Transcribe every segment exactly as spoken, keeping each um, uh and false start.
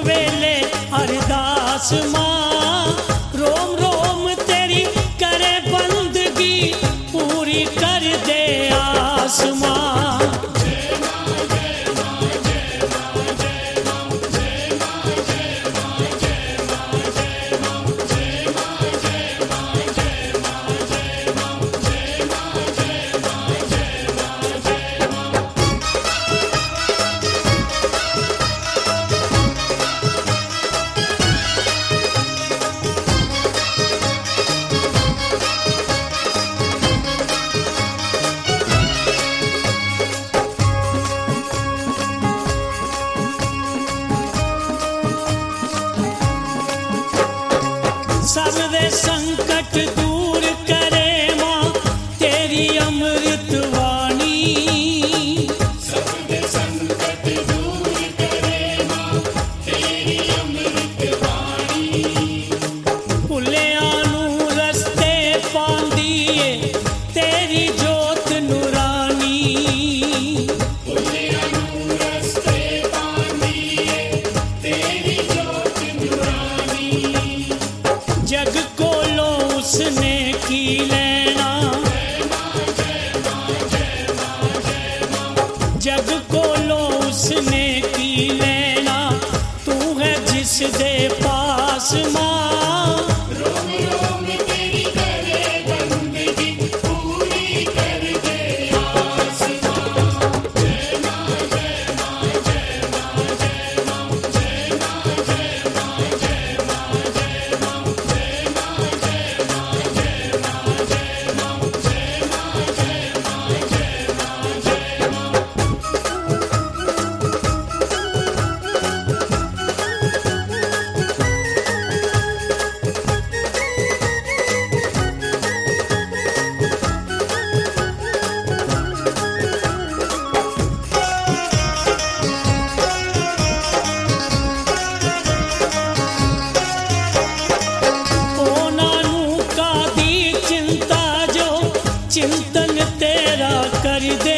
वेले अरदास मां, रोम रोम तेरी करे बंदगी, पूरी कर दे आस मां। सर्वे संकट दूर करे मां तेरी अमृत वाणी, सर्वे संकट दूर करे मां तेरी अमृत वाणी। भुलियां नूं रस्ते पांदीए तेरी जोत नूरानी, भुलियां नूं रस्ते पांदीए तेरी जोत नूरानी। जग कोलो उसने की लेना, जग कोलो उसने की लेना, तू है जिस दे पास मां। रोम रोम तेरी करे बंदगी, पूरी कर दे आस मां। जय मां जय मां जय मां जय मां जय मां जय मां जय मां जय मां जय मां जय मां जय मां जय मां जय मां जय मां जय मां जय मां। ओ नानू का दी चिंता जो चिंतन तेरा कर दे,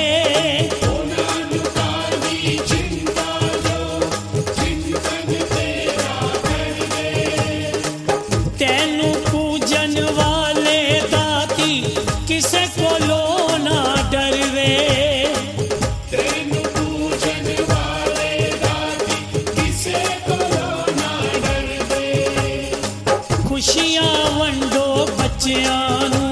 नानुकाली चिंता जो चिंतन तेरा कर दे। तेनू पूजन वाले दाती किसे कोलो ना डरवे, तेनु पूजन वाले दाती किसे को ना डर दे। खुशियां वंडो बच्चियां नू,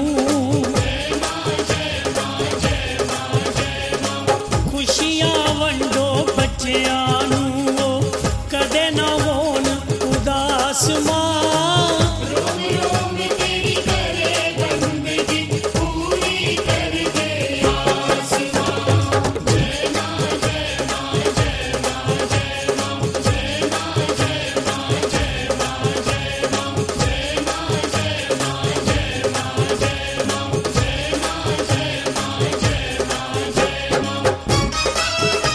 खुशियां वंडो बच्चियां नू, कदे ना होन उदास मां। रोम रोम तेरी करे बंदगी, पूरी कर दे आस मां। जय मां जय मां जय मां जय मां जय मां जय मां जय मां जय मां जय मां जय मां जय मां जय मां जय मां जय मां जय मां जय मां।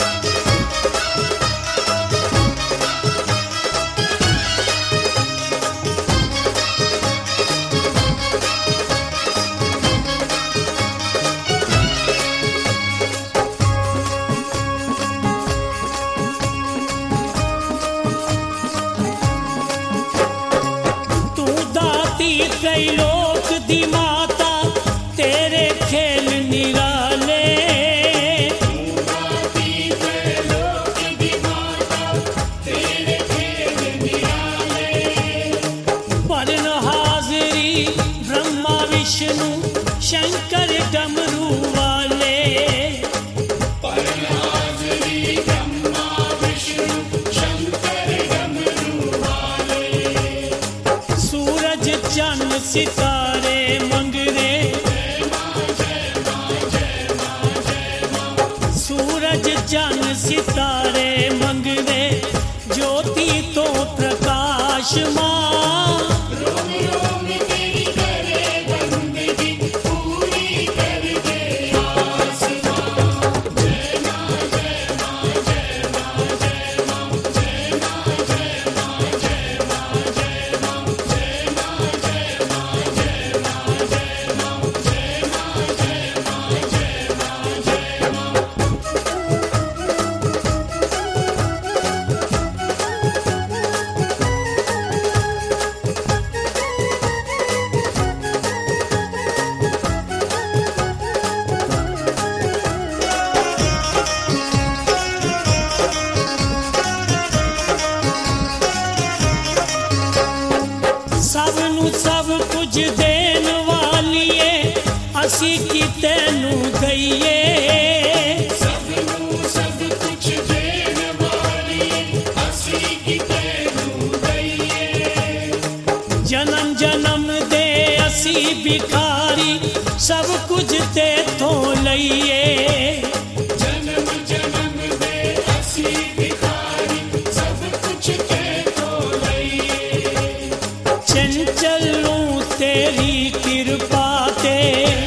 तू दाती कई लोक दी माता, तेरे खेल निराले, दाती ते लोक दी माता, तेरे खेल निराले। परन हाजरी ब्रह्मा विष्णु शंकर डमरू वाले, पर हाजरी ब्रह्मा विष्णु शंकर डमरू वाले। सूरज चंद सितारे मंगरे, सूरज चंद सितारे मंगरे, ज्योति तो प्रकाश मां। रोम रोम तेरी करे बंदगी, पूरी कर दे आस मां। जय मां जय मां जय मां जय मां जय मां जय मां जय मां जय मां जय मां जय मां जय मां जय मां जय मां जय मां जय मां जय मां। ਕੁਝ ਦੇਣ ਵਾਲੀਏ ਅਸੀਂ ਕੀ ਤੈਨੂੰ ਦਈਏ ਸਭ ਨੂੰ ਸਭ ਕੁਛ ਦੇਣ ਵਾਲੀ ਅਸੀਂ ਕੀ ਤੈਨੂੰ ਦਈਏ ਜਨਮ ਜਨਮ ਦੇ ਅਸੀਂ ਭਿਖਾਰੀ ਸਭ ਕੁਝ ਤੇਥੋਂ ਲਈਏ ਜਨਮ ਜਨਮ ਦੇ ਅਸੀਂ ਭਿਖਾਰੀ ਸਭ ਕੁਛ ਤੇਥੋਂ ਲਈਏ ਚੰਚਲ ਨੂੰ ਤੇਰੀ ਕਿਰਪਾ ਤੇ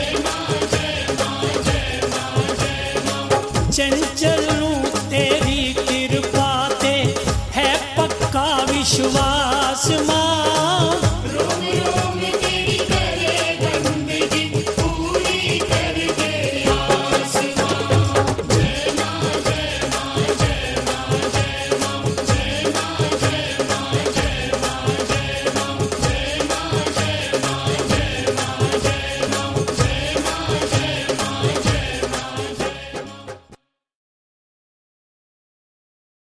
चंचल नू तेरी कृपा ते है पक्का विश्वास मां